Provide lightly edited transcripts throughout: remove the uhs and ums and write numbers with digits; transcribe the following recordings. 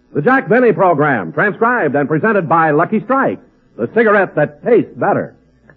The Jack Benny Program, transcribed and presented by Lucky Strike, the cigarette that tastes better.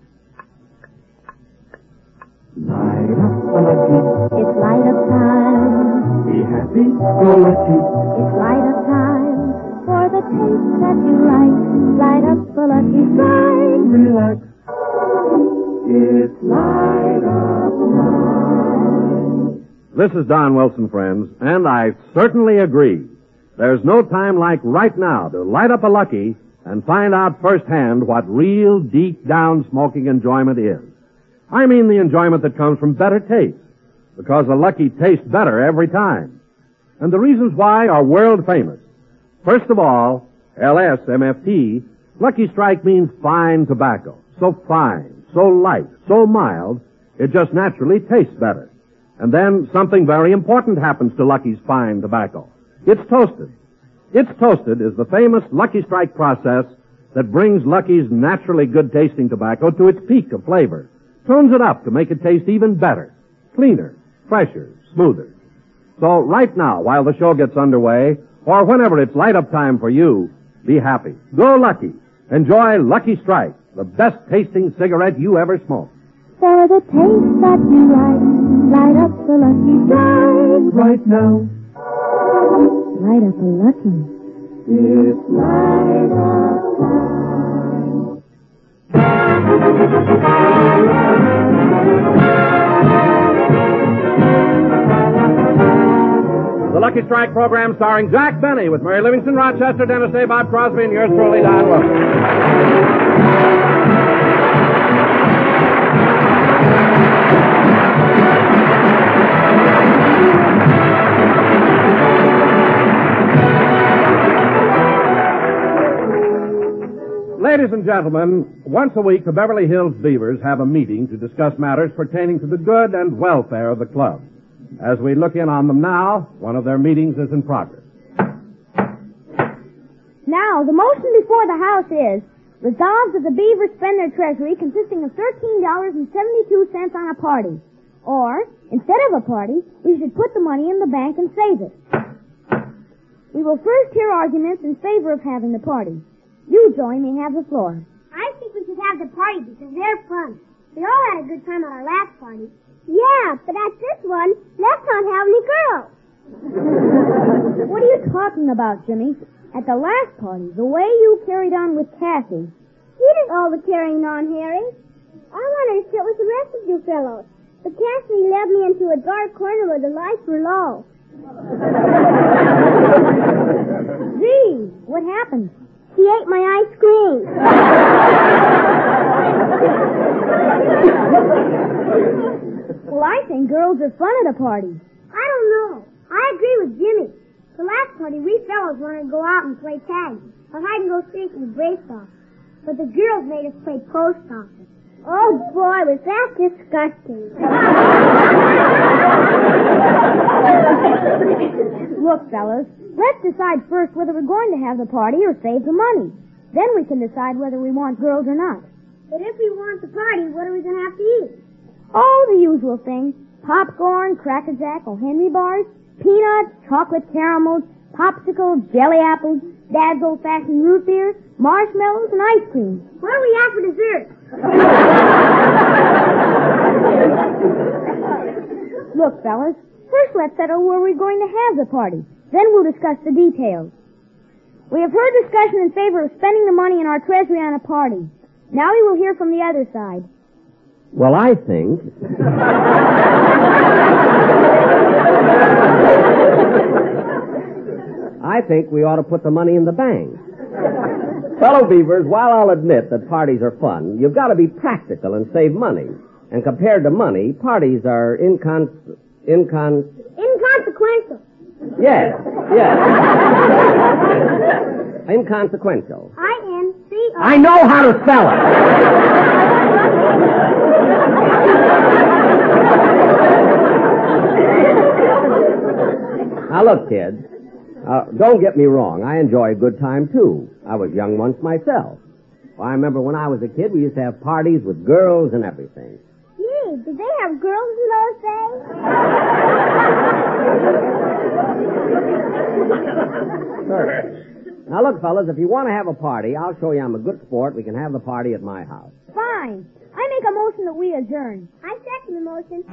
Light up a Lucky. It's light up time. Be happy, go Lucky. It's light up time for the taste that you like. Light up a Lucky Strike. Relax. It's light up time. This is Don Wilson, friends, and I certainly agree. There's no time like right now to light up a Lucky and find out firsthand what real deep-down smoking enjoyment is. I mean the enjoyment that comes from better taste, because a Lucky tastes better every time. And the reasons why are world famous. First of all, LSMFT, Lucky Strike means fine tobacco. So fine, so light, so mild, it just naturally tastes better. And then something very important happens to Lucky's fine tobacco. It's toasted. It's toasted is the famous Lucky Strike process that brings Lucky's naturally good-tasting tobacco to its peak of flavor, tunes it up to make it taste even better, cleaner, fresher, smoother. So right now, while the show gets underway, or whenever it's light-up time for you, be happy. Go Lucky. Enjoy Lucky Strike, the best-tasting cigarette you ever smoked. For the taste that you like, light up the Lucky Strike. Right now. Light up a Lucky. It's light up time. The Lucky Strike program starring Jack Benny with Mary Livingston, Rochester, Dennis Day, Bob Crosby, and yours truly, Don Wilson. Ladies and gentlemen, once a week the Beverly Hills Beavers have a meeting to discuss matters pertaining to the good and welfare of the club. As we look in on them now, one of their meetings is in progress. Now, the motion before the House is resolved that the Beavers spend their treasury consisting of $13.72 on a party. Or, instead of a party, we should put the money in the bank and save it. We will first hear arguments in favor of having the party. You, Joey, may have the floor. I think we should have the party because they're fun. We all had a good time at our last party. Yeah, but at this one, let's not have any girls. What are you talking about, Jimmy? At the last party, the way you carried on with Kathy. You did all the carrying on, Harry. I wanted to sit with the rest of you fellows, but Kathy led me into a dark corner where the lights were low. Gee, what happened? She ate my ice cream. Well, I think girls are fun at a party. I don't know. I agree with Jimmy. The last party, we fellows wanted to go out and play tag, or hide and go seek and baseball. But the girls made us play post office. Oh, boy, was that disgusting. Look, fellas, let's decide first whether we're going to have the party or save the money. Then we can decide whether we want girls or not. But if we want the party, what are we going to have to eat? Oh, the usual things. Popcorn, Cracker Jack, or Henry bars, peanuts, chocolate caramels, popsicles, jelly apples, Dad's old-fashioned root beer, marshmallows, and ice cream. What do we have for dessert? Look, fellas, first let's settle where we're going to have the party. Then we'll discuss the details. We have heard discussion in favor of spending the money in our treasury on a party. Now we will hear from the other side. Well, I think... I think we ought to put the money in the bank. Fellow Beavers, while I'll admit that parties are fun, you've got to be practical and save money. And compared to money, parties are Inconsequential. Yes. Inconsequential. I-N-C-O... I know how to spell it. Now look, kids, don't get me wrong. I enjoy a good time, too. I was young once myself. I remember when I was a kid, we used to have parties with girls and everything. Gee, did they have girls in those days? Sure. Now, look, fellas, if you want to have a party, I'll show you I'm a good sport. We can have the party at my house. Fine. I make a motion that we adjourn. I second the motion.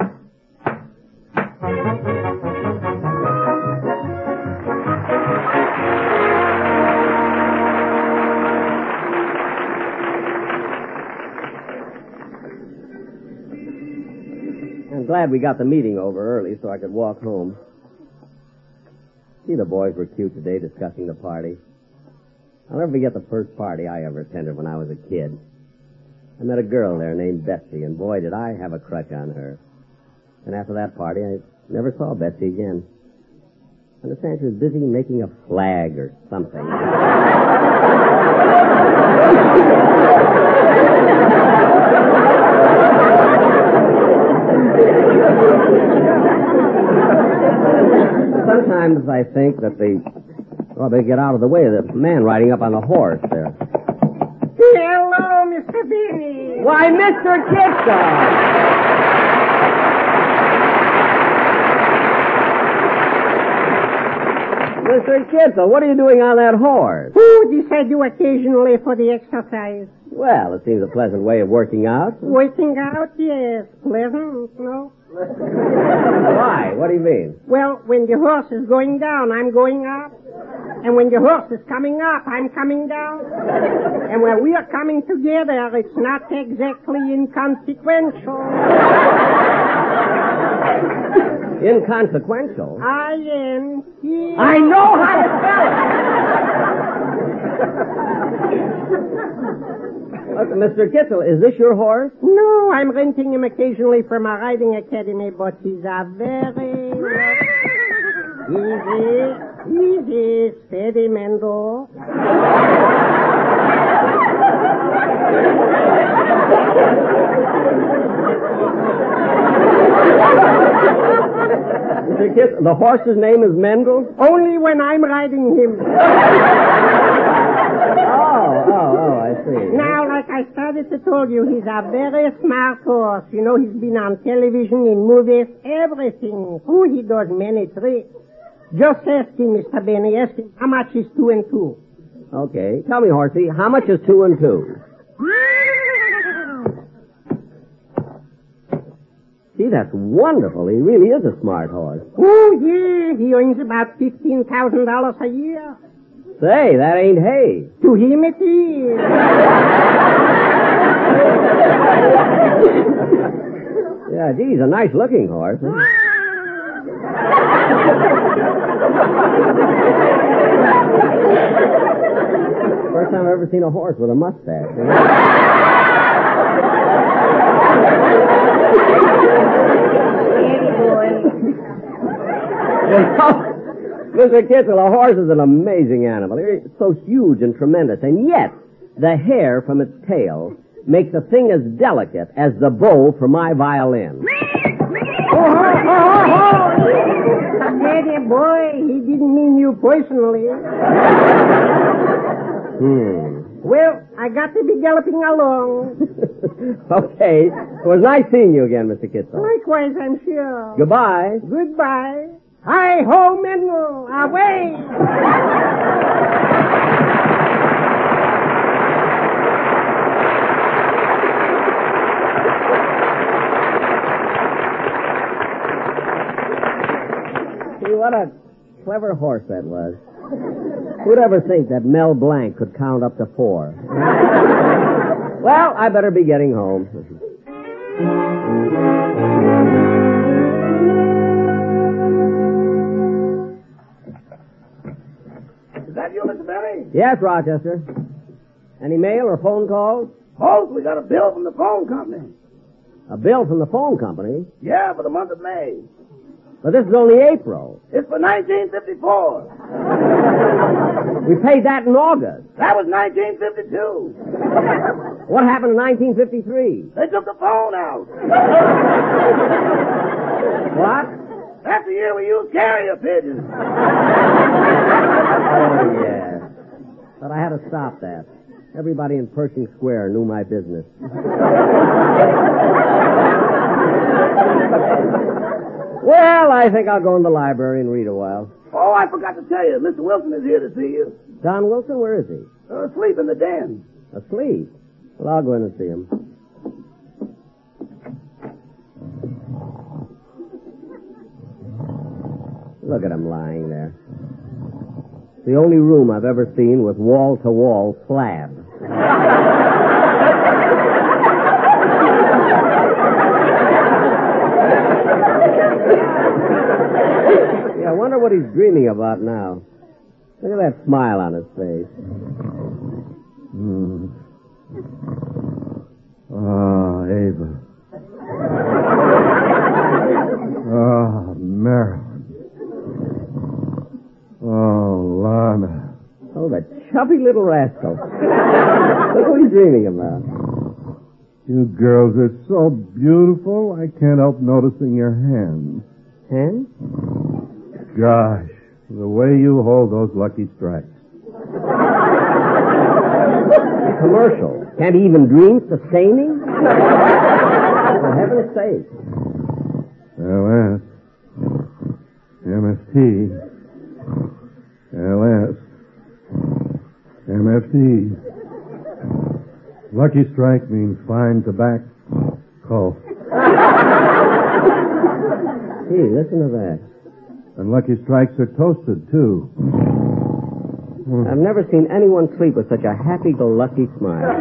I'm glad we got the meeting over early so I could walk home. See, the boys were cute today discussing the party. I'll never forget the first party I ever attended when I was a kid. I met a girl there named Betsy, and boy, did I have a crush on her. And after that party, I never saw Betsy again. I understand she was busy making a flag or something. Sometimes I think that they get out of the way of the man riding up on the horse there. Hello, Mr. Benny. Why, Mr. Kitzel! Mr. Kitzel, what are you doing on that horse? Who decided you occasionally for the exercise? Well, it seems a pleasant way of working out. Working out, yes. Pleasant, no? Why? What do you mean? Well, when the horse is going down, I'm going up. And when the horse is coming up, I'm coming down. And when we are coming together, it's not exactly inconsequential. Inconsequential? I-N-C... I know how to spell it! Look, Mr. Kitzel, is this your horse? No, I'm renting him occasionally from a riding academy, but he's a very... Easy, steady, Mendel. Mr. Kitzel, the horse's name is Mendel? Only when I'm riding him. Oh, I see. Now, like I started to tell you, he's a very smart horse. You know, he's been on television, in movies, everything. Oh, he does many tricks. Just ask him, Mr. Benny, ask him, how much is 2 and 2? Okay. Tell me, horsey, how much is 2 and 2? Gee, that's wonderful. He really is a smart horse. Oh, yeah, he earns about $15,000 a year. Say, that ain't hay. To him it is. Yeah, gee, he's a nice-looking horse. Huh? First time I've ever seen a horse with a mustache. Mr. Kitzel, a horse is an amazing animal. It's so huge and tremendous, and yet the hair from its tail makes a thing as delicate as the bow for my violin. Eddie, boy, he didn't mean you personally. Well, I got to be galloping along. Okay. It was nice seeing you again, Mr. Kitzel. Likewise, I'm sure. Goodbye. Goodbye. Hi-ho, Mendel, away! See, what a clever horse that was. Who'd ever think that Mel Blanc could count up to 4? Well, I better be getting home. Is that you, Mr. Benny? Yes, Rochester. Any mail or phone calls? Holmes, we got a bill from the phone company. A bill from the phone company? Yeah, for the month of May. But this is only April. It's for 1954. We paid that in August. That was 1952. What happened in 1953? They took the phone out. What? That's the year we used carrier pigeons. Oh, yeah. But I had to stop that. Everybody in Pershing Square knew my business. Well, I think I'll go in the library and read a while. Oh, Oh, I forgot to tell you. Mr. Wilson is here to see you. Don Wilson, where is he? Asleep in the den. Asleep. Well, I'll go in and see him. Look at him lying there. It's the only room I've ever seen with wall-to-wall slab. Yeah, I wonder what he's dreaming about now. Look at that smile on his face. Oh, Ava. Oh, Marilyn. Oh, Lana. Oh, the chubby little rascal. Look what he's dreaming about. You girls are so beautiful, I can't help noticing your hands. Hands? Gosh, the way you hold those Lucky Strikes. Commercial. Can't he even dream sustaining? For heaven's sake. LS. MFT. LS. MFT. Lucky Strike means fine tobacco. Gee, listen to that. And Lucky Strikes are toasted, too. I've never seen anyone sleep with such a happy-go-lucky smile.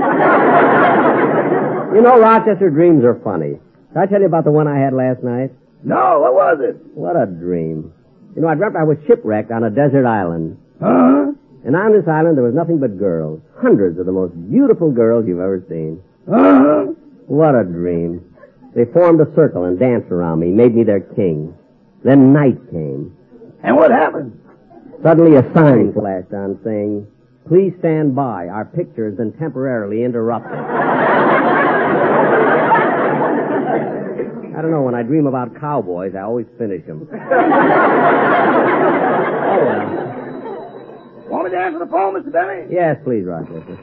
You know, Rochester dreams are funny. Did I tell you about the one I had last night? No, what was it? What a dream. You know, I dreamt I was shipwrecked on a desert island. Huh? And on this island there was nothing but girls. Hundreds of the most beautiful girls you've ever seen. Huh? What a dream. They formed a circle and danced around me, made me their king. Then night came. And what happened? Suddenly a sign flashed on saying, "Please stand by. Our picture has been temporarily interrupted." I don't know, when I dream about cowboys, I always finish them. Oh, well. Want me to answer the phone, Mr. Benny? Yes, please, Rochester.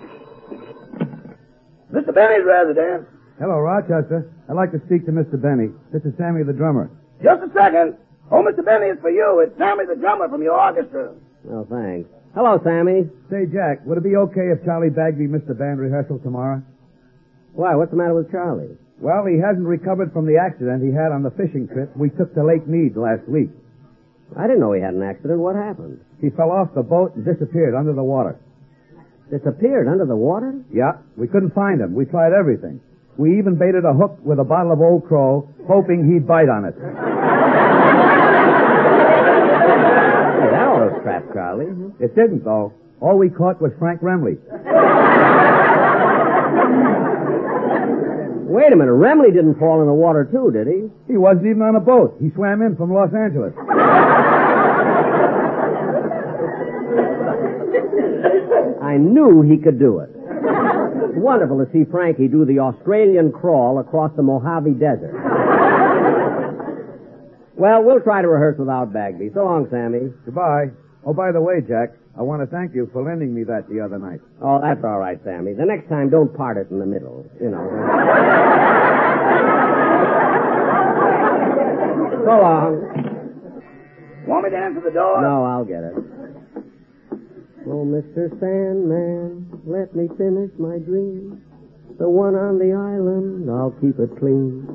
Mr. Benny's residence. Hello, Rochester. I'd like to speak to Mr. Benny. This is Sammy the drummer. Just a second. Oh, Mr. Benny, it's for you. It's Sammy the drummer from your orchestra. Oh, thanks. Hello, Sammy. Say, Jack, would it be okay if Charlie Bagby missed the band rehearsal tomorrow? Why, what's the matter with Charlie? Well, he hasn't recovered from the accident he had on the fishing trip we took to Lake Mead last week. I didn't know he had an accident. What happened? He fell off the boat and disappeared under the water. Disappeared under the water? Yeah, we couldn't find him. We tried everything. We even baited a hook with a bottle of Old Crow, hoping he'd bite on it. Hey, that ought to trap Charlie. It didn't, though. All we caught was Frank Remley. Wait a minute. Remley didn't fall in the water, too, did he? He wasn't even on a boat. He swam in from Los Angeles. I knew he could do it. It's wonderful to see Frankie do the Australian crawl across the Mojave Desert. Well, we'll try to rehearse without Bagby. So long, Sammy. Goodbye. Oh, by the way, Jack, I want to thank you for lending me that the other night. Oh, that's all right, Sammy. The next time, don't part it in the middle. You know. So long. Want me to answer the door? No, I'll get it. Oh, Mr. Sandman, let me finish my dream. The one on the island, I'll keep it clean.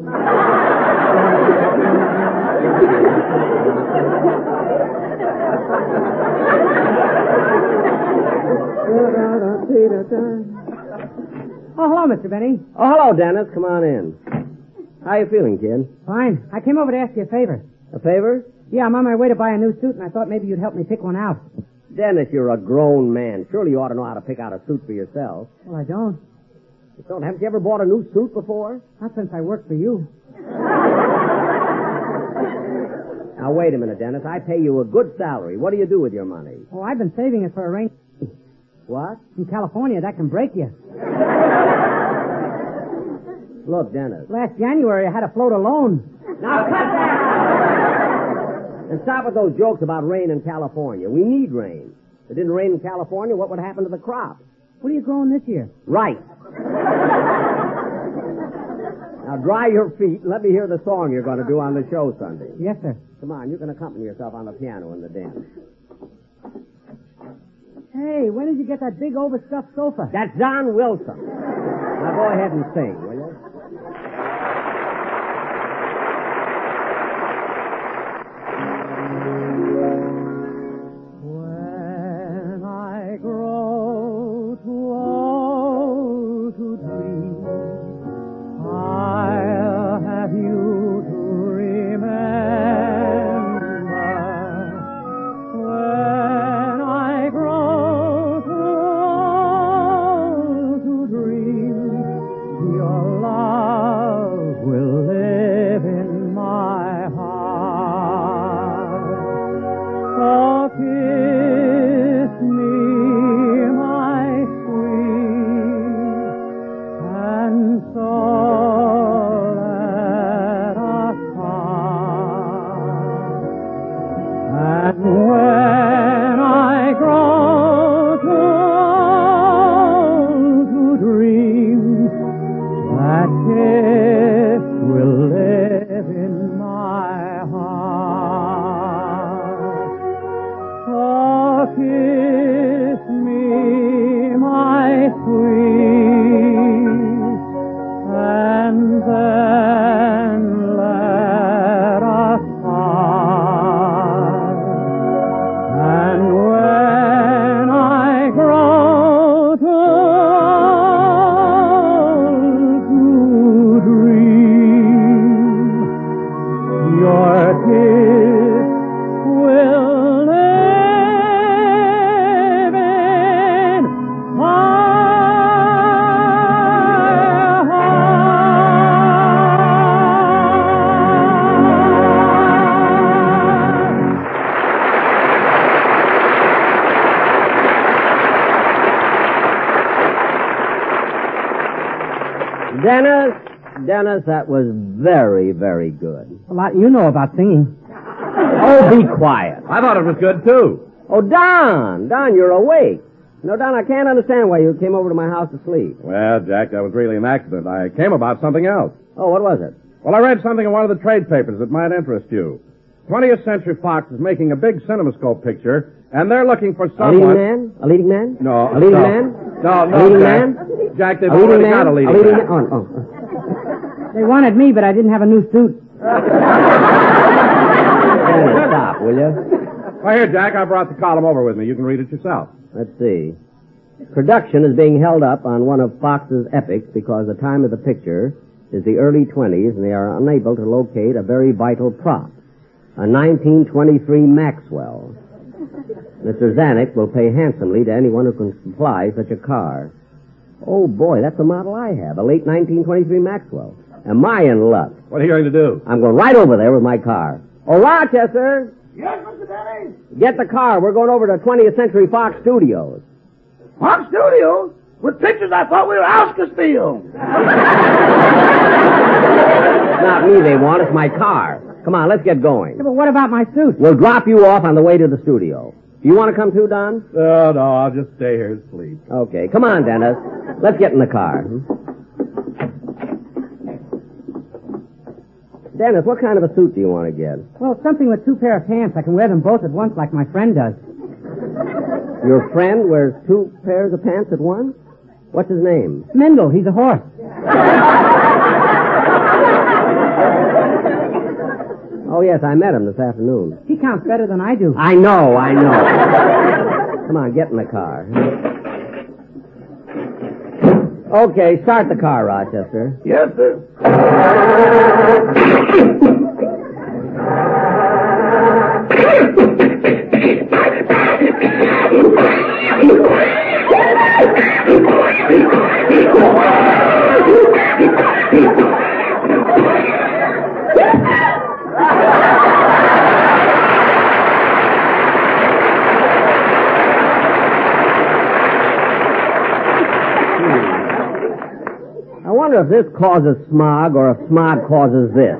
Oh, hello, Mr. Benny. Oh, hello, Dennis. Come on in. How you feeling, kid? Fine. I came over to ask you a favor. A favor? Yeah, I'm on my way to buy a new suit, and I thought maybe you'd help me pick one out. Dennis, you're a grown man. Surely you ought to know how to pick out a suit for yourself. Well, I don't. You don't? Haven't you ever bought a new suit before? Not since I worked for you. Now, wait a minute, Dennis. I pay you a good salary. What do you do with your money? Oh, I've been saving it for a rain... What? In California, that can break you. Look, Dennis. Last January, I had to float a loan. Now, cut that! And stop with those jokes about rain in California. We need rain. If it didn't rain in California, what would happen to the crop? What are you growing this year? Right. Now, dry your feet and let me hear the song you're going to do on the show Sunday. Yes, sir. Come on, you can accompany yourself on the piano in the den. Hey, when did you get that big overstuffed sofa? That's Don Wilson. Now go ahead and sing, will you? When I grow too old to dream, I'll have you to remember. When I grow too old to dream, your love will live in my heart. So kiss me, my sweet, and so let us part. And when I grow too old to dream, that kiss will live in my heart. Oh, kiss me, my sweet, and then let us part. And when I grow too old to dream, your kiss will live in my Dennis, that was very, very good. A lot you know about singing. Oh, be quiet. I thought it was good, too. Oh, Don, you're awake. No, Don, I can't understand why you came over to my house to sleep. Well, Jack, that was really an accident. I came about something else. Oh, what was it? Well, I read something in one of the trade papers that might interest you. 20th Century Fox is making a big CinemaScope picture, and they're looking for someone... A leading man? No. A leading man? No, A leading Jack. man? Jack, they've A leading already man? got a leading A leading man. man? Oh. They wanted me, but I didn't have a new suit. Dennis, stop, will you? Well, here, Jack, I brought the column over with me. You can read it yourself. Let's see. Production is being held up on one of Fox's epics because the time of the picture is the early 20s and they are unable to locate a very vital prop, a 1923 Maxwell. Mr. Zanuck will pay handsomely to anyone who can supply such a car. Oh, boy, that's the model I have, a late 1923 Maxwell. Am I in luck? What are you going to do? I'm going right over there with my car. Oh, Rochester, Yes, Mr. Denny? get the car. We're going over to 20th Century Fox Studios. Fox Studios? With pictures, I thought we were Oscarsfield. It's not me they want, it's my car. Come on, let's get going. Yeah, but what about my suit? We'll drop you off on the way to the studio. Do you want to come too, Don? No, I'll just stay here and sleep. Okay, come on, Dennis. Let's get in the car. Dennis, what kind of a suit do you want to get? Well, something with two pair of pants. I can wear them both at once like my friend does. Your friend wears two pairs of pants at once? What's his name? Mendel, he's a horse. Oh, yes, I met him this afternoon. He counts better than I do. I know. Come on, get in the car. Okay, start the car, Rochester. Yes, sir. I wonder if this causes smog or if smog causes this.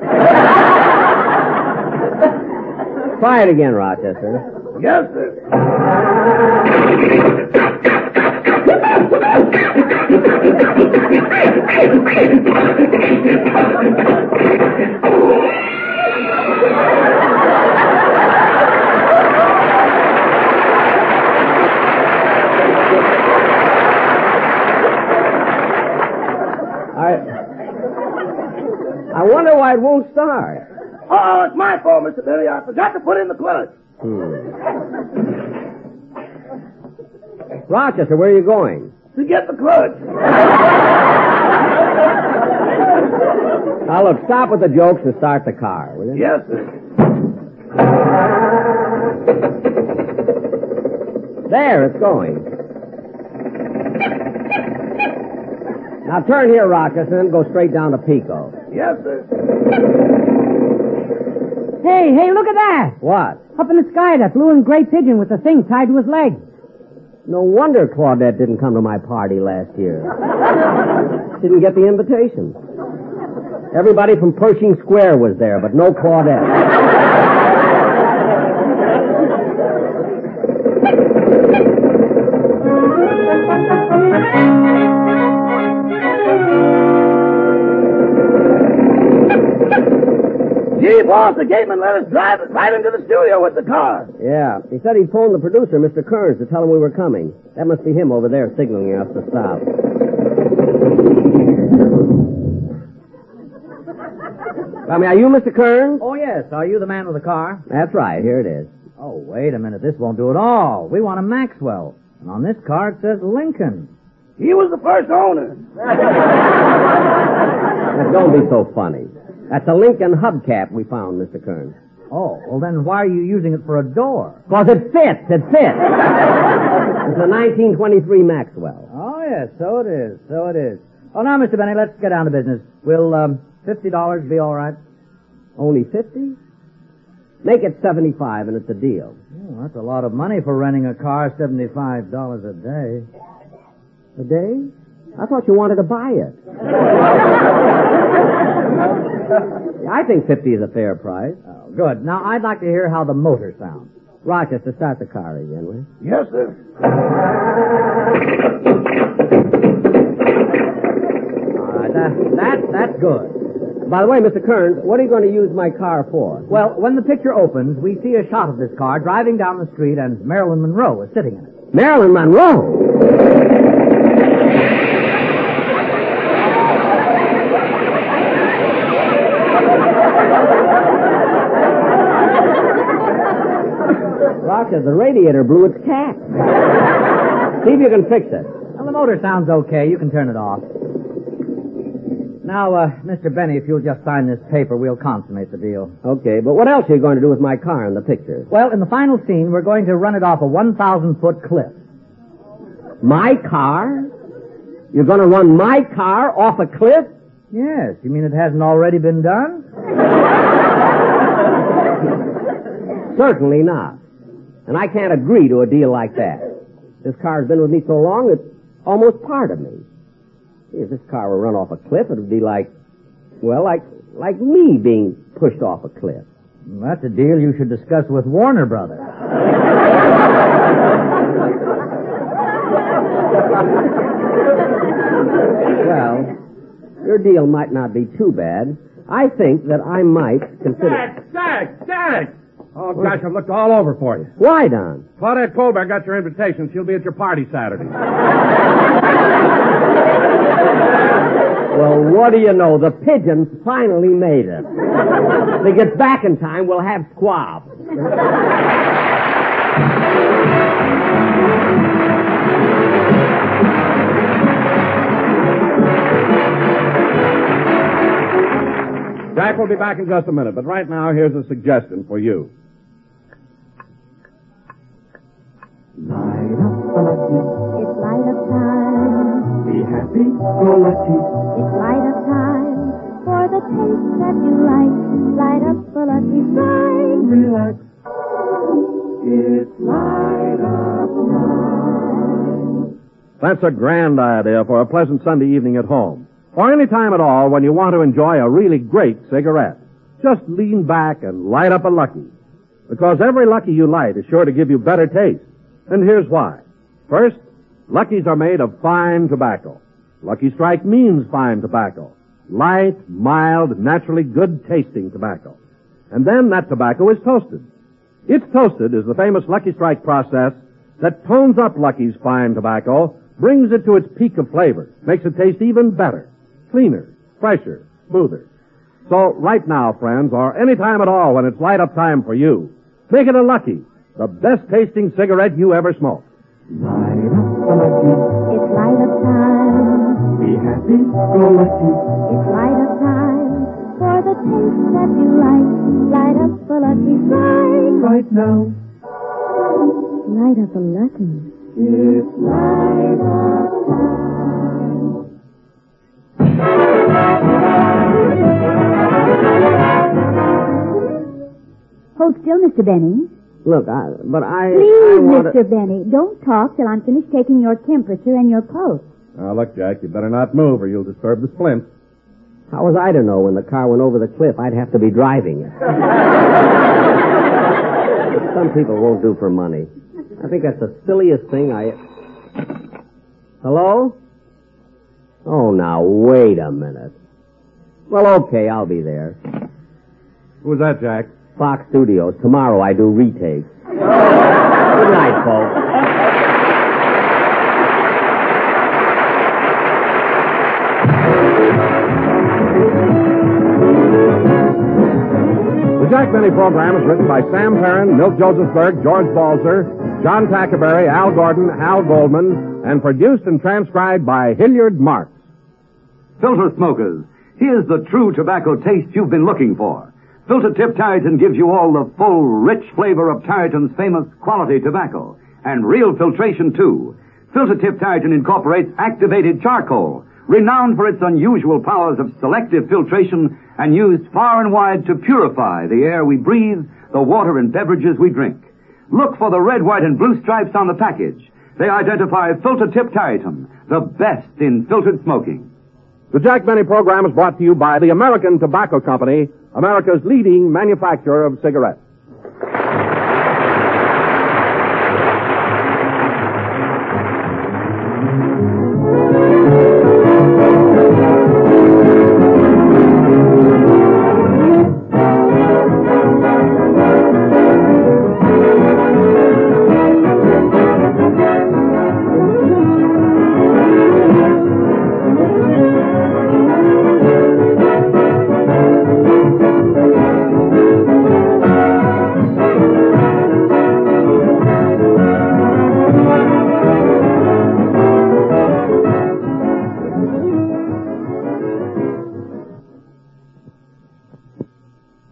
Try it again, Rochester. Yes, sir. I wonder why it won't start. Oh, it's my fault, Mr. Benny. I forgot to put in the clutch. Rochester, where are you going? To get the clutch. Now, look, stop with the jokes and start the car, will you? Yes, sir. There, it's going. Now, turn here, Rochester, and go straight down to Pico. Yes, sir. Hey, look at that! What? Up in the sky, that blue and gray pigeon with the thing tied to his leg. No wonder Claudette didn't come to my party last year. Didn't get the invitation. Everybody from Pershing Square was there, but no Claudette. Gee, boss, the gateman let us drive right into the studio with the car. Yeah, he said he'd phone the producer, Mr. Kearns, to tell him we were coming. That must be him over there signaling us to stop. I mean, are you Mr. Kearns? Oh, yes. Are you the man with the car? That's right. Here it is. Oh, wait a minute. This won't do at all. We want a Maxwell. And on this car it says Lincoln. He was the first owner. Now, don't be so funny. That's a Lincoln hubcap we found, Mr. Kearns. Oh, well then why are you using it for a door? Because it fits. It fits. It's a 1923 Maxwell. Oh, yes. So it is. So it is. Oh, now, Mr. Benny, let's get down to business. Will $50 be all right? Only 50? Make it 75 and it's a deal. Oh, that's a lot of money for renting a car, $75 a day. A day? I thought you wanted to buy it. I think 50 is a fair price. Oh, good. Now, I'd like to hear how the motor sounds. Rochester, start the car again, will you? Yes, sir. All right, that's good. By the way, Mr. Kearns, what are you going to use my car for? Well, when the picture opens, we see a shot of this car driving down the street, and Marilyn Monroe is sitting in it. Marilyn Monroe? Rochester, the radiator blew its cap. See if you can fix it. Well, the motor sounds okay. You can turn it off. Now, Mr. Benny, if you'll just sign this paper, we'll consummate the deal. Okay, but what else are you going to do with my car in the picture? Well, in the final scene, we're going to run it off a 1,000-foot cliff. My car? You're going to run my car off a cliff? Yes. You mean it hasn't already been done? Certainly not. And I can't agree to a deal like that. This car's been with me so long, it's almost part of me. If this car were run off a cliff, it would be like me being pushed off a cliff. That's a deal you should discuss with Warner Brothers. Well, your deal might not be too bad. I think that I might consider... Jack! Oh, gosh, I've looked all over for you. Why, Don? Claudette Colbert got your invitation. She'll be at your party Saturday. Well, what do you know? The pigeons finally made it. If they get back in time, we'll have squab. Jack will be back in just a minute, but right now, here's a suggestion for you. Light up the lucky. It's light up time. Be happy, go lucky. It's light up time for the taste that you like. Light up the lucky strike. Relax. It's light up time. That's a grand idea for a pleasant Sunday evening at home. Or any time at all when you want to enjoy a really great cigarette. Just lean back and light up a Lucky. Because every Lucky you light is sure to give you better taste. And here's why. First, Luckies are made of fine tobacco. Lucky Strike means fine tobacco. Light, mild, naturally good-tasting tobacco. And then that tobacco is toasted. It's toasted is the famous Lucky Strike process that tones up Lucky's fine tobacco, brings it to its peak of flavor, makes it taste even better, cleaner, fresher, smoother. So right now, friends, or any time at all when it's light-up time for you, make it a Lucky, the best-tasting cigarette you ever smoked. Light up a Lucky. It's light-up time. Be happy, go Lucky. It's light-up time for the taste that you like. Light up a Lucky Strike. Right now. Light up a Lucky. It's Light-up time. Hold still, Mr. Benny. Look, Please, Mr. Benny, don't talk till I'm finished taking your temperature and your pulse. Now, look, Jack, you better not move or you'll disturb the splints. How was I to know when the car went over the cliff I'd have to be driving it? Some people won't do for money. I think that's the silliest thing Hello? Oh, now, wait a minute. Well, okay, I'll be there. Who was that, Jack? Fox Studios. Tomorrow I do retakes. Good night, folks. The Jack Benny program is written by Sam Perrin, Milt Josephsberg, George Balzer, John Tackerberry, Al Gordon, Hal Goldman, and produced and transcribed by Hilliard Marks. Filter smokers, here's the true tobacco taste you've been looking for. Filter Tip Tarleton gives you all the full, rich flavor of Tarleton's famous quality tobacco, and real filtration, too. Filter Tip Tarleton incorporates activated charcoal, renowned for its unusual powers of selective filtration and used far and wide to purify the air we breathe, the water and beverages we drink. Look for the red, white, and blue stripes on the package. They identify Filter Tip Tarleton, the best in filtered smoking. The Jack Benny program is brought to you by the American Tobacco Company, America's leading manufacturer of cigarettes.